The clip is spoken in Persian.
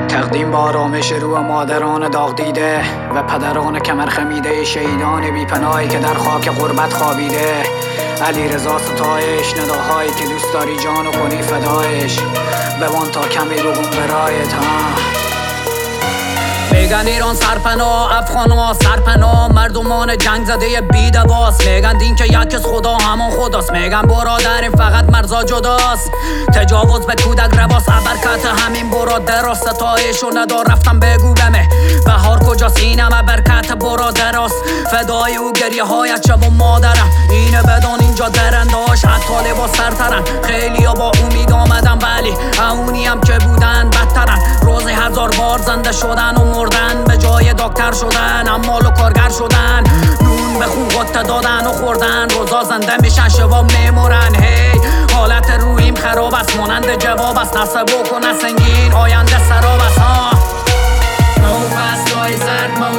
تقدیم با آرامش روح مادران داغ دیده و پدران کمر خمیده، شهیدان بی پناهی که در خاک غربت خوابیده. علی رضا ستایش، نداهایی که دوست داری جانو کنی فدایش، بوان تا کمی بگون برایت. میگن ایران سرپناه، افغانا سرپناه، مردمان جنگ زده بی دواست. میگن دین که یکیست خدا همان خداست. میگن برادریم فقط مرزا جداست. تجاوز به کودک رواست، برکت همین برادر است. ستایشو ندار رفتم بگو بمه بهار کجاست، اینم برکت برادراست. فدای او گریه هایت شب و مادرم، اینه بدان اینجا درنداش حتی لباس سرترن. خیلی ها با امید آمدن ولی اونی هم که بودن بدترن. روزی 1000 بار زنده شدن و مردن، به جای دکتر شدن عمال و کارگر شدن. نون به خون قطه دادن و خوردن، روزا زنده میشن شبا میمورن. هی حالت روحیم خراب است، مانند جواب است. نسبو کنه سنگین آینده سراب است. نو فصلای زرد